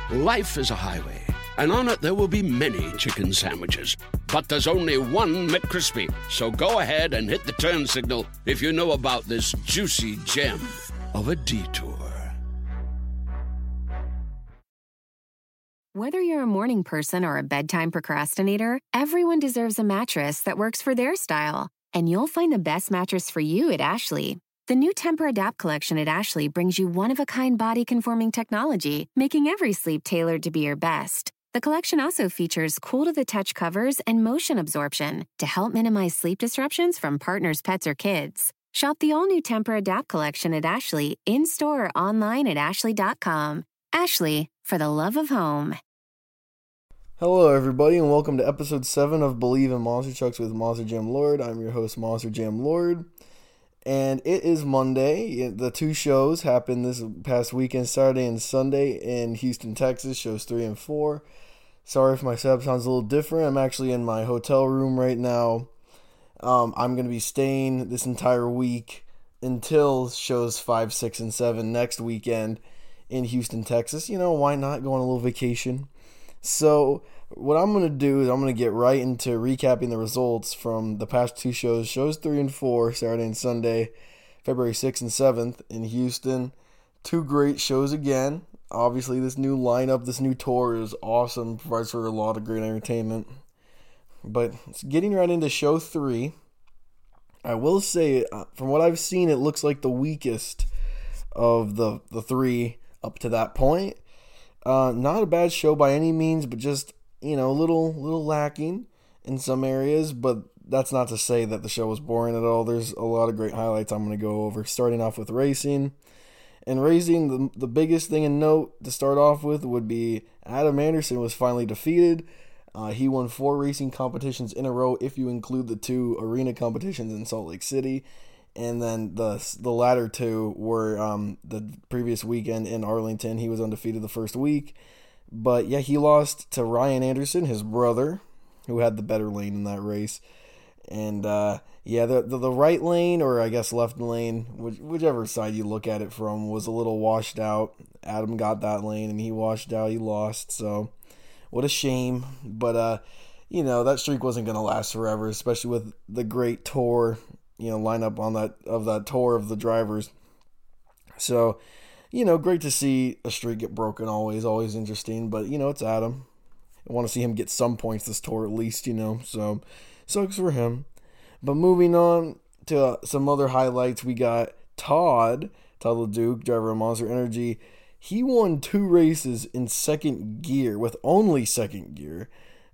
Life is a highway, and on it there will be many chicken sandwiches. But there's only one McCrispy. So go ahead and hit the turn signal if you know about this juicy gem of a detour. Whether you're a morning person or a bedtime procrastinator, everyone deserves a mattress that works for their style. And you'll find the best mattress for you at Ashley. The new Tempur-Adapt collection at Ashley brings you one-of-a-kind body-conforming technology, making every sleep tailored to be your best. The collection also features cool-to-the-touch covers and motion absorption to help minimize sleep disruptions from partners, pets, or kids. Shop the all-new Tempur-Adapt collection at Ashley, in-store or online at ashley.com. Ashley, for the love of home. Hello everybody and welcome to episode 7 of Believe in Monster Trucks with Monster Jam Lord. I'm your host, Monster Jam Lord. And it is Monday. The two shows happened this past weekend, Saturday and Sunday in Houston, Texas, shows 3 and 4. Sorry if my setup sounds a little different. I'm actually in my hotel room right now. I'm going to be staying this entire week until shows 5, 6, and 7 next weekend in Houston, Texas. You know, why not go on a little vacation? So what I'm going to do is I'm going to get right into recapping the results from the past two shows, shows 3 and 4, Saturday and Sunday, February 6th and 7th in Houston. Two great shows again. Obviously, this new lineup, this new tour is awesome, provides for a lot of great entertainment. But getting right into show 3, I will say, from what I've seen, it looks like the weakest of the three up to that point. Not a bad show by any means, but just, you know, a little lacking in some areas. But that's not to say that the show was boring at all. There's a lot of great highlights I'm going to go over, starting off with racing. And racing, the biggest thing in note to start off with would be Adam Anderson was finally defeated. He won 4 racing competitions in a row if you include the 2 arena competitions in Salt Lake City. And then the latter 2 were the previous weekend in Arlington. He was undefeated the first week. But yeah, he lost to Ryan Anderson, his brother, who had the better lane in that race. And the right lane, or I guess left lane, whichever side you look at it from, was a little washed out. Adam got that lane and he washed out. He lost. So what a shame. But, you know, that streak wasn't going to last forever, especially with the great tour, you know, lineup on that tour of the drivers. So, you know, great to see a streak get broken. Always interesting. But, you know, it's Adam. I want to see him get some points this tour at least, you know. So, sucks for him. But moving on to some other highlights, we got Todd LeDuc, driver of Monster Energy. He won 2 races in second gear, with only second gear,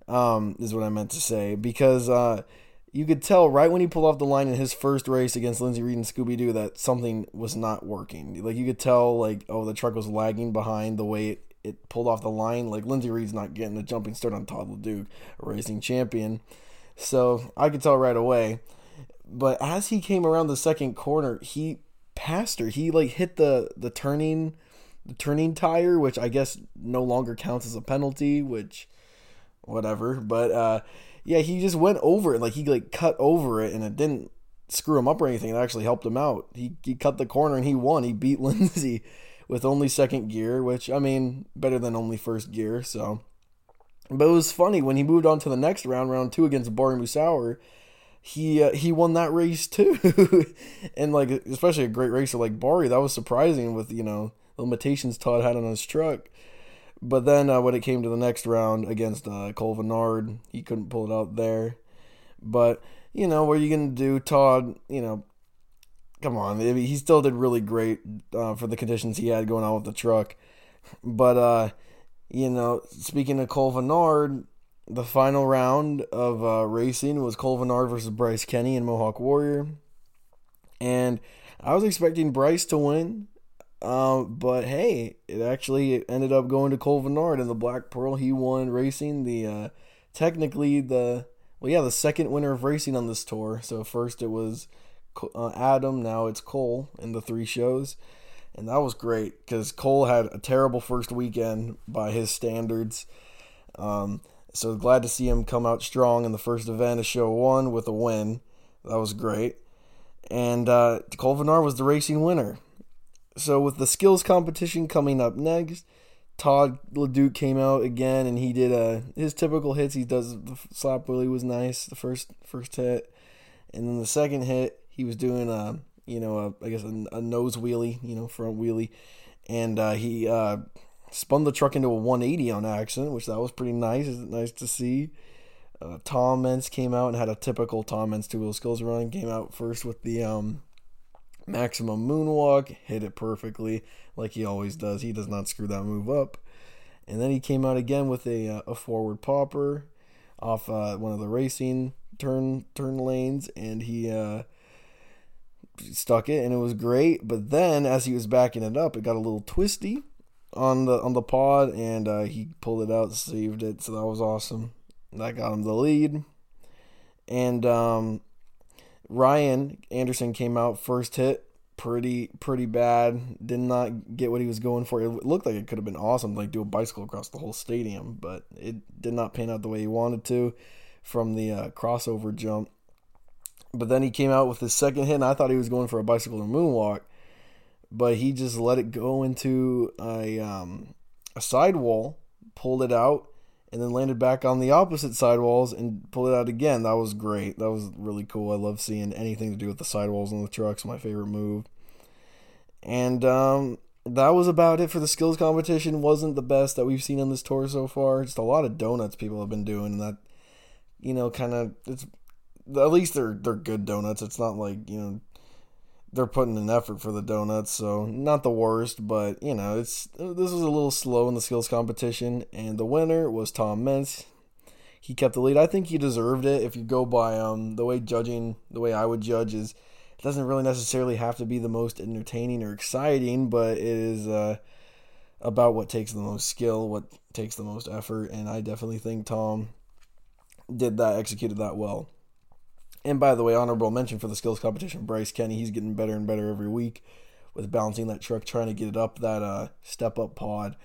is what I meant to say. Because, you could tell right when he pulled off the line in his first race against Lindsey Reed and Scooby-Doo that something was not working. Like, you could tell, like, the truck was lagging behind the way it pulled off the line. Like, Lindsey Reed's not getting a jumping start on Todd LeDuc, a racing champion. So, I could tell right away. But as he came around the second corner, he passed her. He, like, hit the turning tire, which I guess no longer counts as a penalty, which, whatever. But, yeah, he just went over it. Like, he cut over it, and it didn't screw him up or anything. It actually helped him out. He cut the corner, and he won. He beat Lindsey with only second gear, which, I mean, better than only first gear. So, but it was funny when he moved on to the next round 2 against Bari Musauer. He won that race too, and like especially a great racer like Bari, that was surprising with, you know, the limitations Todd had on his truck. But then when it came to the next round against Cole Vennard, he couldn't pull it out there. But, you know, what are you going to do? Todd, you know, come on. I mean, he still did really great for the conditions he had going on with the truck. But, you know, speaking of Cole Vennard, the final round of racing was Cole Vennard versus Bryce Kenny in Mohawk Warrior. And I was expecting Bryce to win. But hey, it actually ended up going to Cole Vennard in the Black Pearl. He won racing, the second winner of racing on this tour. So first it was Adam, now it's Cole in the 3 shows. And that was great because Cole had a terrible first weekend by his standards. So glad to see him come out strong in the first event of show 1 with a win. That was great. And Cole Vennard was the racing winner. So with the skills competition coming up next, Todd LeDuc came out again, and he did his typical hits. He does the slap wheelie was nice, the first hit, and then the second hit he was doing I guess a nose wheelie, front wheelie, and he spun the truck into a 180 on accident, which that was pretty nice. It's nice to see. Tom Meents came out and had a typical Tom Meents two-wheel skills run. Came out first with the maximum moonwalk, hit it perfectly like he always does. He does not screw that move up. And then he came out again with a forward popper off one of the racing turn lanes, and he stuck it, and it was great. But then as he was backing it up, it got a little twisty on the pod, and he pulled it out, saved it. So that was awesome. That got him the lead. And Ryan Anderson came out first hit, pretty bad. Did not get what he was going for. It looked like it could have been awesome, like do a bicycle across the whole stadium, but it did not pan out the way he wanted to from the crossover jump. But then he came out with his second hit, and I thought he was going for a bicycle or moonwalk, but he just let it go into a sidewall, pulled it out, and then landed back on the opposite sidewalls and pulled it out again. That was great. That was really cool. I love seeing anything to do with the sidewalls on the trucks. My favorite move. And that was about it for the skills competition. Wasn't the best that we've seen on this tour so far. Just a lot of donuts people have been doing. And that, kind of, it's at least they're good donuts. It's not like, they're putting an effort for the donuts, so not the worst, but this was a little slow in the skills competition, and the winner was Tom Meents. He kept the lead. I think he deserved it. If you go by the way I would judge is, it doesn't really necessarily have to be the most entertaining or exciting, but it is about what takes the most skill, what takes the most effort, and I definitely think Tom executed that well. And by the way, honorable mention for the skills competition, Bryce Kenny. He's getting better and better every week with balancing that truck, trying to get it up that step-up pod.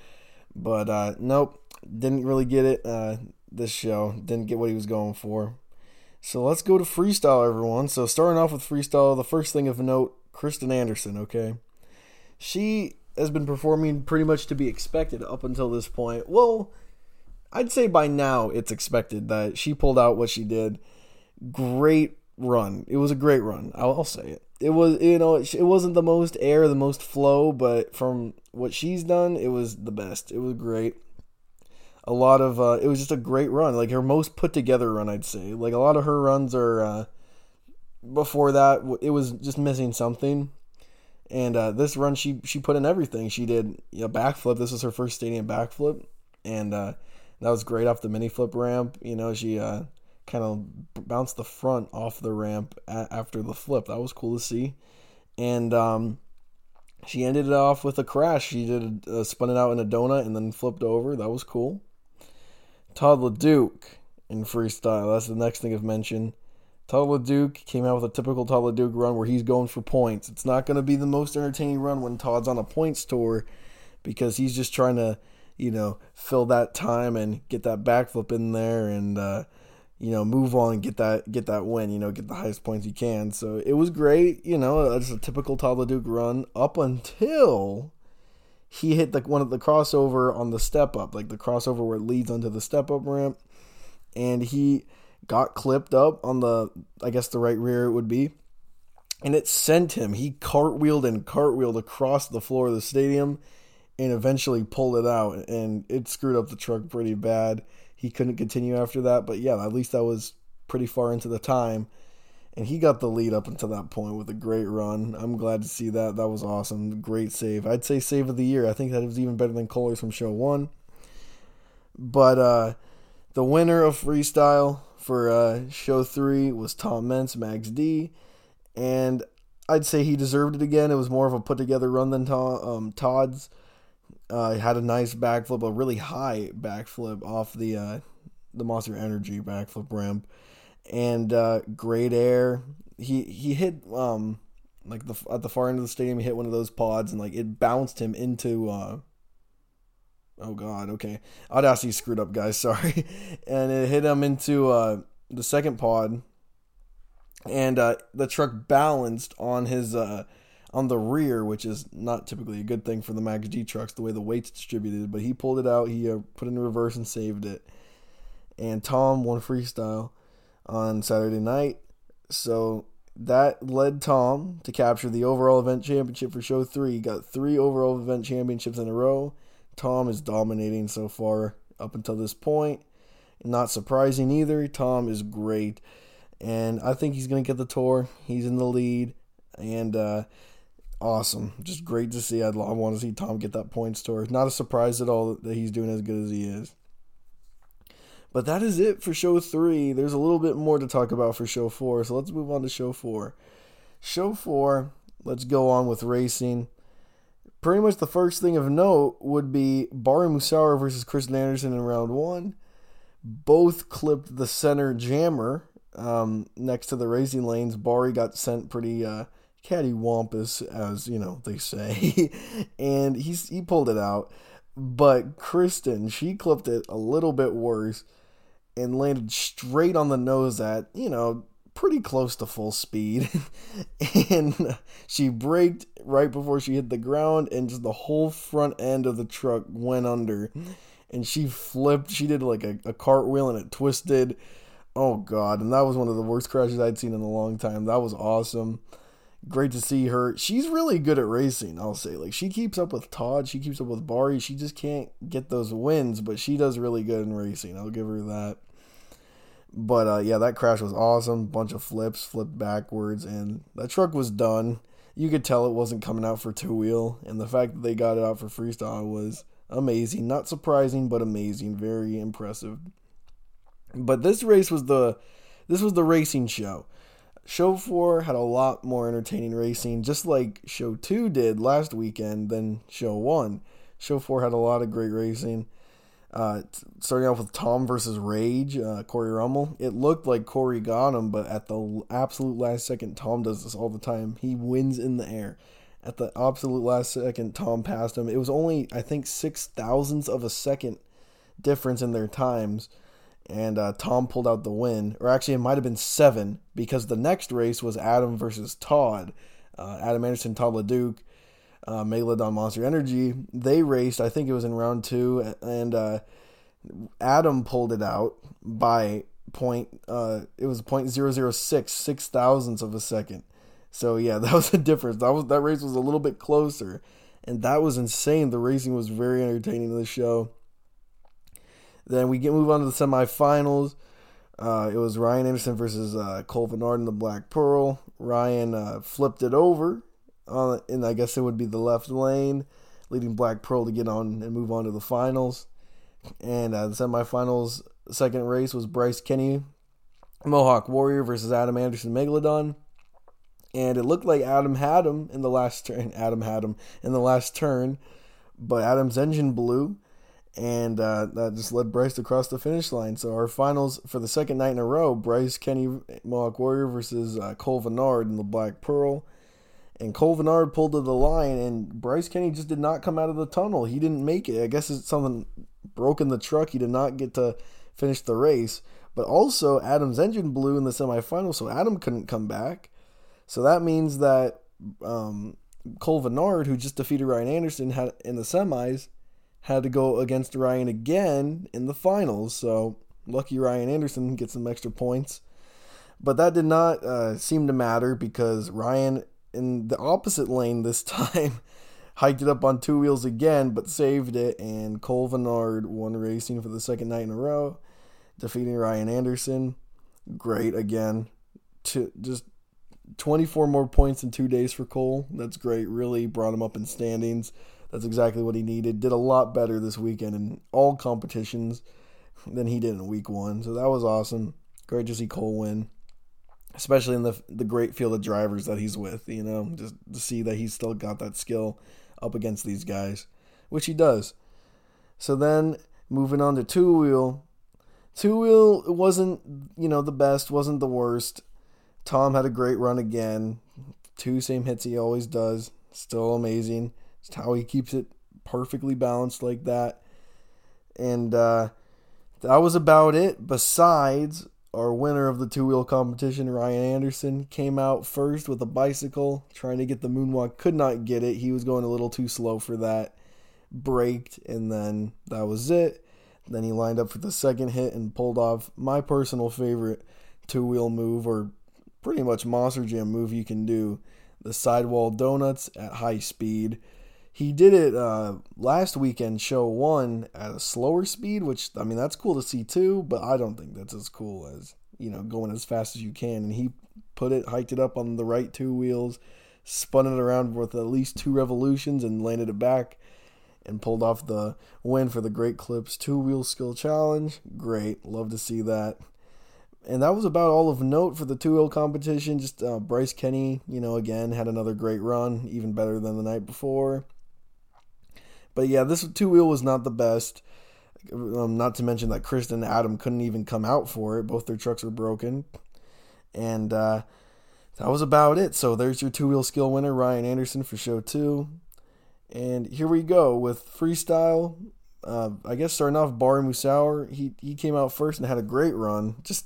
But nope, didn't really get it this show. Didn't get what he was going for. So let's go to freestyle, everyone. So starting off with freestyle, the first thing of note, Kristen Anderson, okay? She has been performing pretty much to be expected up until this point. Well, I'd say by now it's expected that she pulled out what she did. Great run. It was a great run. I'll say it. It was, it wasn't the most air, the most flow, but from what she's done, it was the best. It was great. It was just a great run. Like her most put together run, I'd say. Like a lot of her runs are, before that, it was just missing something. And this run, she put in everything. She did a backflip. This was her first stadium backflip. And that was great off the mini flip ramp. She kind of bounced the front off the ramp after the flip. That was cool to see. And she ended it off with a crash. She spun it out in a donut and then flipped over. That was cool. Todd LeDuc in freestyle. That's the next thing I've mentioned. Todd LeDuc came out with a typical Todd LeDuc run where he's going for points. It's not going to be the most entertaining run when Todd's on a points tour because he's just trying to, fill that time and get that backflip in there and, move on and get that win, get the highest points you can. So it was great, it's a typical Todd LeDuc run up until he hit one of the crossover on the step up, like the crossover where it leads onto the step up ramp, and he got clipped up on the right rear it would be, and it sent him. He cartwheeled across the floor of the stadium and eventually pulled it out, and it screwed up the truck pretty bad. He couldn't continue after that, but yeah, at least that was pretty far into the time. And he got the lead up until that point with a great run. I'm glad to see that. That was awesome. Great save. I'd say save of the year. I think that was even better than Kohler's from show 1. But the winner of freestyle for show 3 was Tom Meents, Max D. And I'd say he deserved it again. It was more of a put-together run than Todd's. Had a nice backflip, a really high backflip off the Monster Energy backflip ramp, and great air. He hit at the far end of the stadium. He hit one of those pods, and it bounced him into. Oh God, okay, Audacity screwed up, guys. Sorry, and it hit him into the second pod, and the truck balanced on his on the rear, which is not typically a good thing for the Max G trucks, the way the weight's distributed. But he pulled it out. He put it in reverse and saved it. And Tom won freestyle on Saturday night. So that led Tom to capture the overall event championship for Show 3. He got 3 overall event championships in a row. Tom is dominating so far up until this point. Not surprising either. Tom is great. And I think he's going to get the tour. He's in the lead. And awesome. Just great to see. I want to see Tom get that points tour. Not a surprise at all that he's doing as good as he is. But that is it for Show 3. There's a little bit more to talk about for Show 4. So let's move on to Show 4. Show 4, let's go on with racing. Pretty much the first thing of note would be Bari Musawwir versus Kristen Anderson in round 1. Both clipped the center jammer next to the racing lanes. Bari got sent pretty cattywampus, as they say, and he pulled it out. But Kristen, she clipped it a little bit worse and landed straight on the nose at, pretty close to full speed. And she braked right before she hit the ground, and just the whole front end of the truck went under. And she flipped. She did like a cartwheel, and it twisted. Oh, God. And that was one of the worst crashes I'd seen in a long time. That was awesome. Great to see her. She's really good at racing, I'll say. Like, she keeps up with Todd. She keeps up with Bari. She just can't get those wins, but she does really good in racing. I'll give her that. But, yeah, that crash was awesome. Bunch of flips, flipped backwards, and that truck was done. You could tell it wasn't coming out for two-wheel, and the fact that they got it out for freestyle was amazing. Not surprising, but amazing. Very impressive. But this race was the racing show. Show 4 had a lot more entertaining racing, just like Show 2 did last weekend than Show 1. Show 4 had a lot of great racing. Starting off with Tom versus Rage, Corey Rummel. It looked like Corey got him, but at the absolute last second, Tom does this all the time. He wins in the air. At the absolute last second, Tom passed him. It was only, I think, 0.006 of a second difference in their times. And Tom pulled out the win. Or actually, it might have been 7, because the next race was Adam versus Todd. Adam Anderson, Todd LeDuc, Megalodon Monster Energy. They raced, I think it was in round 2, and Adam pulled it out by it was 0.006, 0.006 of a second. So yeah, that was a difference. That race was a little bit closer, and that was insane. The racing was very entertaining in the show. Then we move on to the semifinals. It was Ryan Anderson versus Cole Vennard in the Black Pearl. Ryan flipped it over, and I guess it would be the left lane, leading Black Pearl to get on and move on to the finals. And the semifinals, second race was Bryce Kenny, Mohawk Warrior versus Adam Anderson Megalodon. And it looked like Adam had him in the last turn. But Adam's engine blew. And that just led Bryce across the finish line. So our finals for the second night in a row, Bryce Kenny, Mohawk Warrior versus Cole Vennard in the Black Pearl. And Cole Vennard pulled to the line, and Bryce Kenny just did not come out of the tunnel. He didn't make it. I guess it's something broke in the truck. He did not get to finish the race. But also, Adam's engine blew in the semifinals, so Adam couldn't come back. So that means that Cole Vennard, who just defeated Ryan Anderson in the semis, had to go against Ryan again in the finals. So lucky Ryan Anderson gets some extra points. But that did not seem to matter, because Ryan in the opposite lane this time hiked it up on two wheels again, but saved it. And Cole Vennard won racing for the second night in a row, defeating Ryan Anderson. Great again. Just 24 more points in 2 days for Cole. That's great. Really brought him up in standings. That's exactly what he needed. Did a lot better this weekend in all competitions than he did in week 1. So that was awesome. Great to see Cole win, especially in the great field of drivers that he's with, just to see that he's still got that skill up against these guys, which he does. So then moving on to two-wheel. Two-wheel wasn't, the best, wasn't the worst. Tom had a great run again. 2 same hits he always does. Still amazing. It's how he keeps it perfectly balanced like that. And that was about it, besides our winner of the two-wheel competition, Ryan Anderson, came out first with a bicycle, trying to get the moonwalk. Could not get it. He was going a little too slow for that. Braked, and then that was it. Then he lined up for the second hit and pulled off my personal favorite two-wheel move, or pretty much Monster Jam move you can do, the sidewall donuts at high speed. He did it last weekend, show 1, at a slower speed, which, I mean, that's cool to see too, but I don't think that's as cool as, going as fast as you can. And he hiked it up on the right two wheels, spun it around with at least 2 revolutions and landed it back and pulled off the win for the Great Clips two-wheel skill challenge. Great. Love to see that. And that was about all of note for the two-wheel competition. Just Bryce Kenny, again, had another great run, even better than the night before. But yeah, this two-wheel was not the best. Not to mention that Kristen and Adam couldn't even come out for it. Both their trucks were broken. And that was about it. So there's your two-wheel skill winner, Ryan Anderson, for show 2. And here we go with freestyle. I guess starting off, Bari Musauer. He came out first and had a great run. Just,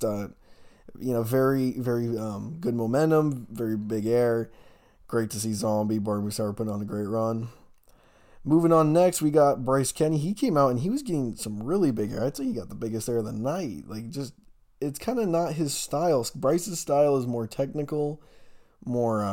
very, very good momentum, very big air. Great to see Zombie, Bari Musauer putting on a great run. Moving on next, we got Bryce Kenny. He came out and he was getting some really big air. I'd say he got the biggest air of the night. It's kind of not his style. Bryce's style is more technical, more,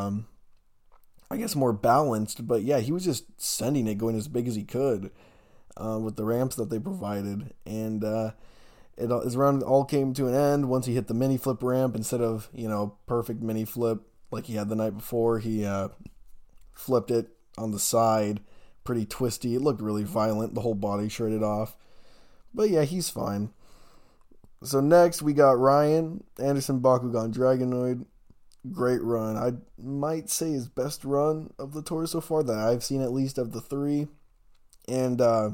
more balanced. But yeah, he was just sending it, going as big as he could with the ramps that they provided. And his round all came to an end once he hit the mini flip ramp. Instead of, perfect mini flip like he had the night before, he flipped it on the side. Pretty twisty. It looked really violent. The whole body shredded off. But yeah, he's fine. So next we got Ryan Anderson Bakugan Dragonoid. Great run. I might say his best run of the tour so far that I've seen, at least of the 3. And that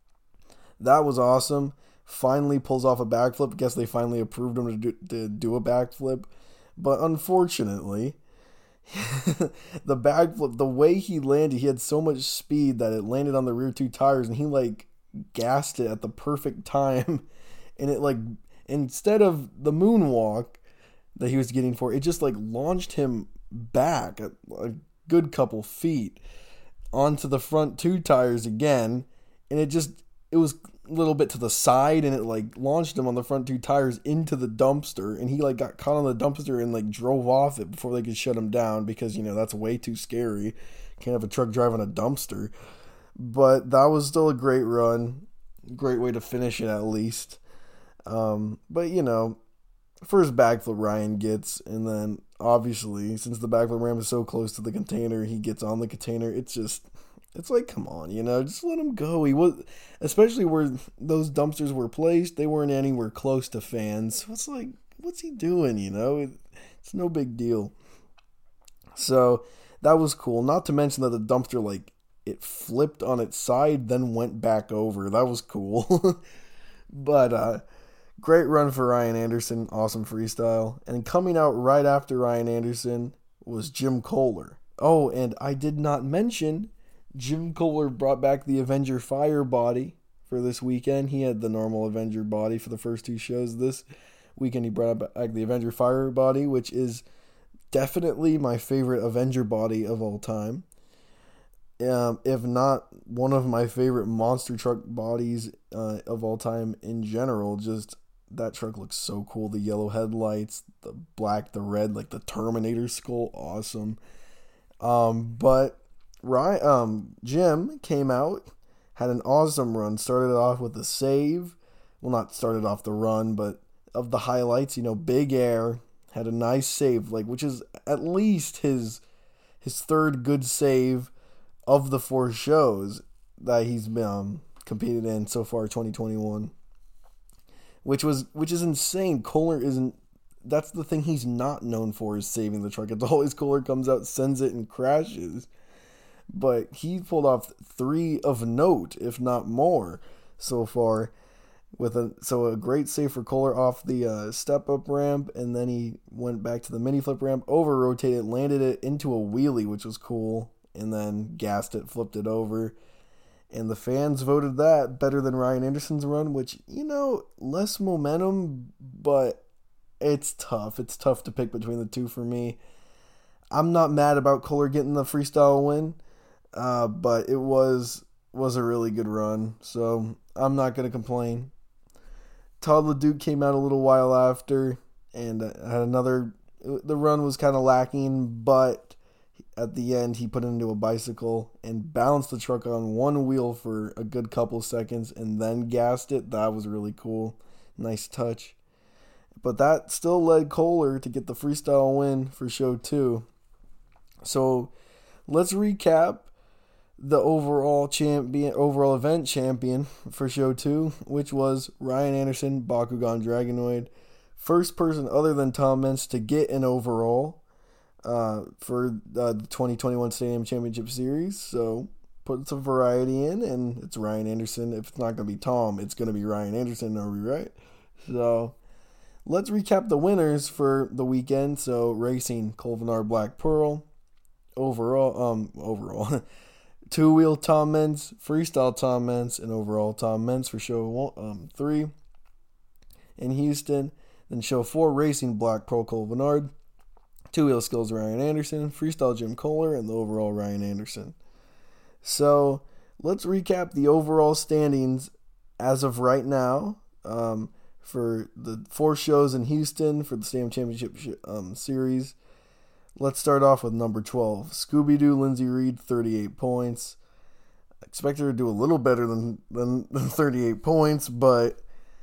was awesome. Finally pulls off a backflip. Guess they finally approved him to do a backflip. But unfortunately, the backflip, the way he landed, he had so much speed that it landed on the rear 2 tires, and he gassed it at the perfect time, and it instead of the moonwalk that he was getting for, it just launched him back a good couple feet onto the front 2 tires again, and it was a little bit to the side, and it launched him on the front 2 tires into the dumpster, and he got caught on the dumpster and drove off it before they could shut him down, because that's way too scary. Can't have a truck driving a dumpster. But that was still a great run, great way to finish it at least. But first backflip Ryan gets, and then obviously since the backflip ramp is so close to the container, he gets on the container. It's come on, just let him go. He was, especially where those dumpsters were placed, they weren't anywhere close to fans. So what's he doing, It's no big deal. So that was cool. Not to mention that the dumpster, it flipped on its side, then went back over. That was cool. But, great run for Ryan Anderson. Awesome freestyle. And coming out right after Ryan Anderson was Jim Kohler. Oh, and I did not mention Jim Kohler brought back the Avenger Fire body for this weekend. He had the normal Avenger body for the first 2 shows. This weekend he brought back the Avenger Fire body, which is definitely my favorite Avenger body of all time. If not one of my favorite monster truck bodies of all time in general. Just that truck looks so cool. The yellow headlights, the black, the red, the Terminator skull. Awesome. But Jim came out, had an awesome run, started off with a save. Well, not started off the run, but of the highlights, big air, had a nice save, which is at least his 3rd good save of the 4 shows that he's been competed in so far 2021. Which is insane. Kohler isn't, that's the thing he's not known for, is saving the truck. It's always Kohler comes out, sends it, and crashes. But he pulled off 3 of note, if not more, so far. So a great save for Kohler off the step-up ramp, and then he went back to the mini-flip ramp, over-rotated, landed it into a wheelie, which was cool, and then gassed it, flipped it over. And the fans voted that better than Ryan Anderson's run, which, less momentum, but It's tough. It's tough to pick between the two for me. I'm not mad about Kohler getting the freestyle win, but it was a really good run, so I'm not going to complain. Todd LeDuc came out a little while after and had another. The run was kind of lacking, but at the end he put it into a bicycle and balanced the truck on one wheel for a good couple seconds and then gassed it. That was really cool. Nice touch. But that still led Kohler to get the freestyle win for show 2. So let's recap the overall event champion for show 2, which was Ryan Anderson, Bakugan Dragonoid. First person other than Tom Meents to get an overall for the 2021 Stadium Championship Series. So put some variety in, and it's Ryan Anderson. If it's not going to be Tom, it's going to be Ryan Anderson. Are we right? So let's recap the winners for the weekend. So racing, Colvin Black Pearl. Overall. Two-wheel Tom Meents, freestyle Tom Meents, and overall Tom Meents for show 3 in Houston. Then show 4, racing Black Pearl Cole Vennard, two-wheel skills Ryan Anderson, freestyle Jim Kohler, and the overall Ryan Anderson. So let's recap the overall standings as of right now for the 4 shows in Houston for the Stadium Championship Series. Let's start off with number 12, Scooby-Doo Lindsay Reed, 38 points. I expect her to do a little better than 38 points, but,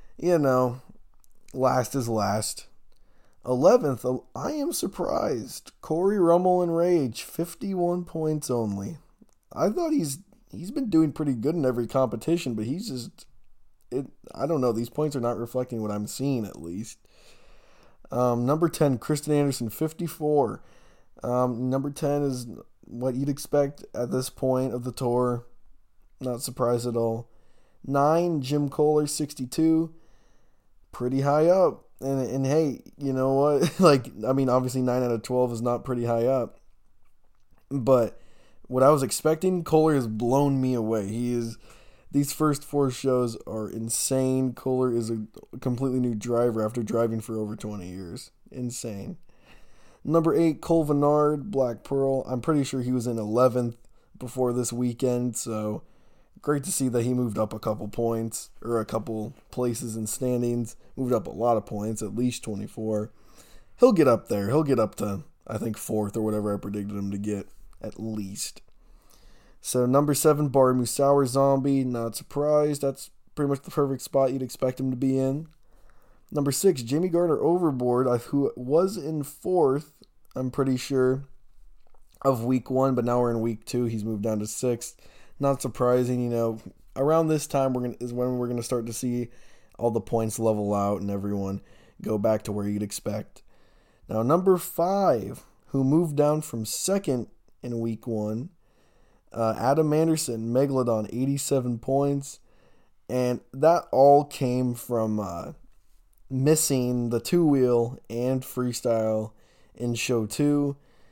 last is last. 11th, I am surprised, Corey Rummel and Rage, 51 points only. I thought he's been doing pretty good in every competition, but I don't know, these points are not reflecting what I'm seeing at least. Number 10, Kristen Anderson, 54. Number 10 is what you'd expect at this point of the tour. Not surprised at all. 9, Jim Kohler, 62. Pretty high up. And hey, you know what? Obviously 9 out of 12 is not pretty high up. But what I was expecting, Kohler has blown me away. These first 4 shows are insane. Kohler is a completely new driver after driving for over 20 years. Insane. Number 8, Cole Vennard, Black Pearl. I'm pretty sure he was in 11th before this weekend, so great to see that he moved up a couple points, or a couple places in standings. Moved up a lot of points, at least 24. He'll get up there. He'll get up to, I think, 4th or whatever I predicted him to get, at least. So number 7, Bar Musauer Zombie, not surprised. That's pretty much the perfect spot you'd expect him to be in. Number 6, Jimmy Gardner Overboard, who was in 4th, I'm pretty sure, of week 1, but now we're in week 2. He's moved down to 6th. Not surprising, around this time is when we're going to start to see all the points level out and everyone go back to where you'd expect. Now, number 5, who moved down from 2nd in week 1, Adam Anderson, Megalodon, 87 points. And that all came from missing the two-wheel and freestyle in show 2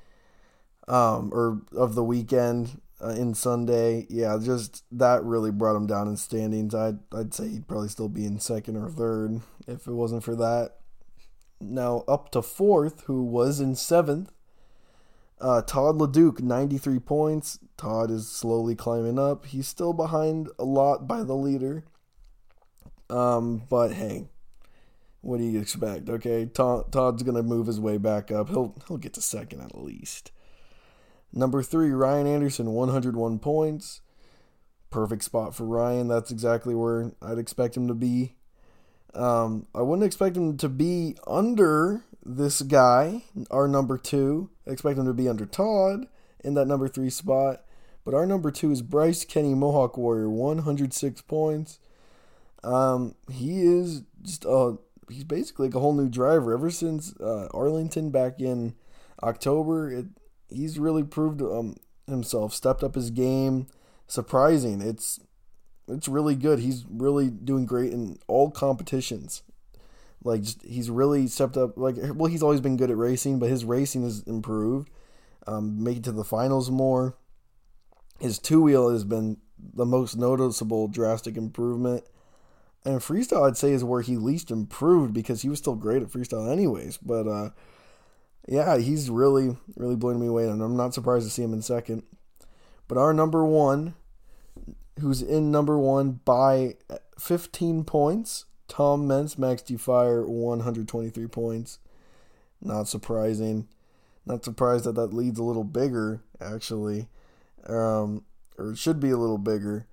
or of the weekend in Sunday. Yeah, just that really brought him down in standings. I'd say he'd probably still be in 2nd or 3rd if it wasn't for that. Now up to 4th, who was in 7th, Todd LeDuc, 93 points. Todd is slowly climbing up. He's still behind a lot by the leader. But hey, what do you expect? Okay, Todd's gonna move his way back up. He'll get to 2nd at least. Number 3, Ryan Anderson, 101 points. Perfect spot for Ryan. That's exactly where I'd expect him to be. I wouldn't expect him to be under this guy, our number 2. I expect him to be under Todd in that number 3 spot. But our number 2 is Bryce Kenny Mohawk Warrior, 106 points. He is just he's basically like a whole new driver. Ever since Arlington back in October, he's really proved himself, stepped up his game. Surprising. It's really good. He's really doing great in all competitions. He's really stepped up. He's always been good at racing, but his racing has improved. Making it to the finals more. His two-wheel has been the most noticeable drastic improvement. And freestyle, I'd say, is where he least improved because he was still great at freestyle anyways. But, yeah, he's really, really blowing me away, and I'm not surprised to see him in second. But our number one, who's in number one by 15 points, Tom Meents, Max D Fire, 123 points. Not surprising. Not surprised that lead's a little bigger, actually. Or it should be a little bigger.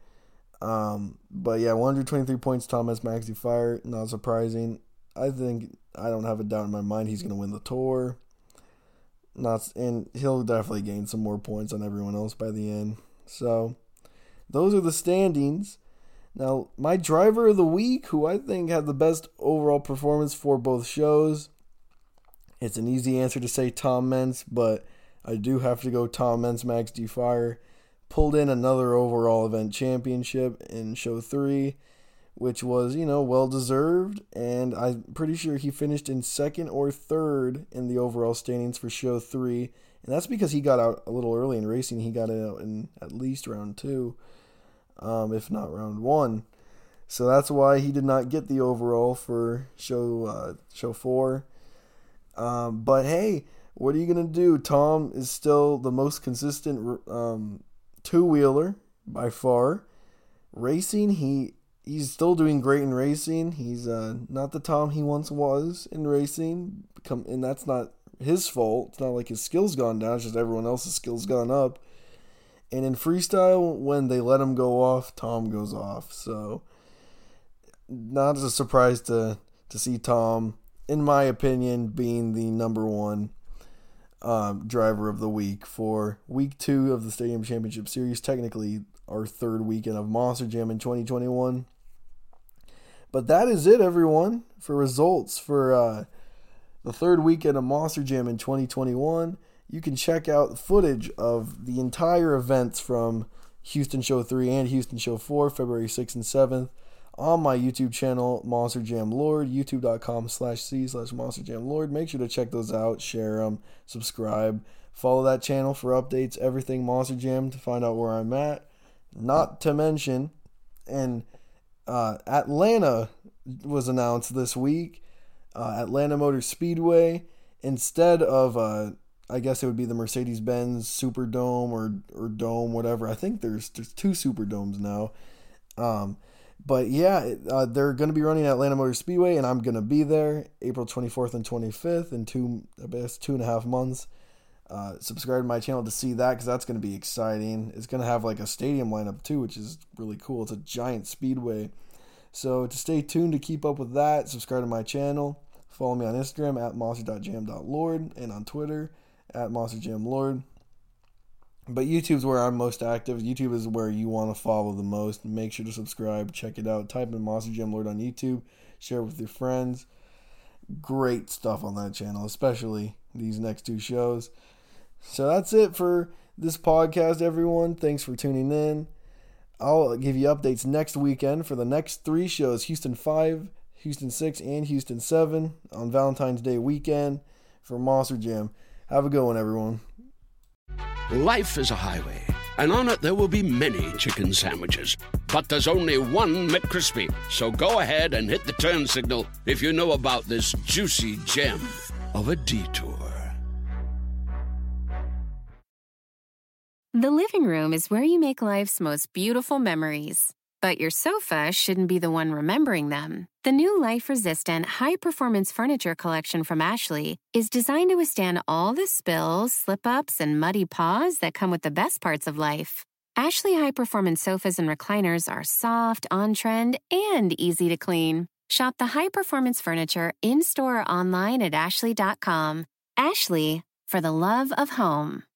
But yeah, 123 points, Tom Meents, Max D Fire. Not surprising. I don't have a doubt in my mind he's going to win the tour. And he'll definitely gain some more points on everyone else by the end. So, those are the standings. Now, my driver of the week, who I think had the best overall performance for both shows, it's an easy answer to say Tom Meents, but I do have to go Tom Meents, Max D Fire. Pulled in another overall event championship in show 3, which was, well-deserved, and I'm pretty sure he finished in second or third in the overall standings for show 3, and that's because he got out a little early in racing. He got out in at least round 2, if not round 1, so that's why he did not get the overall for show 4, but hey, what are you going to do? Tom is still the most consistent two-wheeler by far. Racing, he's still doing great in racing. He's not the Tom he once was in racing, and that's not his fault. It's not like his skills gone down, it's just everyone else's skills gone up. And in freestyle, when they let him go off, Tom goes off. So not a surprise to see Tom, in my opinion, being the number one driver of the week for week 2 of the Stadium Championship Series, technically our third weekend of Monster Jam in 2021. But that is it, everyone, for results for the third weekend of Monster Jam in 2021. You can check out footage of the entire events from Houston Show 3 and Houston Show 4, February 6th and 7th, on my YouTube channel, Monster Jam Lord, youtube.com/c/Monster Jam Lord. Make sure to check those out, share them, subscribe, follow that channel for updates, everything Monster Jam, to find out where I'm at. Not to mention, and Atlanta was announced this week, Atlanta Motor Speedway, instead of, I guess it would be the Mercedes-Benz Superdome or Dome, whatever. I think there's 2 Superdomes now. But yeah, they're going to be running Atlanta Motor Speedway, and I'm going to be there April 24th and 25th in 2.5 months. Subscribe to my channel to see that, because that's going to be exciting. It's going to have like a stadium lineup too, which is really cool. It's a giant speedway. So to stay tuned to keep up with that, subscribe to my channel. Follow me on Instagram at monster.jam.lord and on Twitter at monsterjamlord. But YouTube's where I'm most active. YouTube is where you want to follow the most. Make sure to subscribe, check it out. Type in Monster Jam Lord on YouTube. Share it with your friends. Great stuff on that channel, especially these next 2 shows. So that's it for this podcast, everyone. Thanks for tuning in. I'll give you updates next weekend for the next 3 shows, Houston 5, Houston 6, and Houston 7 on Valentine's Day weekend for Monster Jam. Have a good one, everyone. Life is a highway, and on it there will be many chicken sandwiches. But there's only one McCrispy. So go ahead and hit the turn signal if you know about this juicy gem of a detour. The living room is where you make life's most beautiful memories. But your sofa shouldn't be the one remembering them. The new life-resistant, high-performance furniture collection from Ashley is designed to withstand all the spills, slip-ups, and muddy paws that come with the best parts of life. Ashley high-performance sofas and recliners are soft, on-trend, and easy to clean. Shop the high-performance furniture in-store or online at ashley.com. Ashley, for the love of home.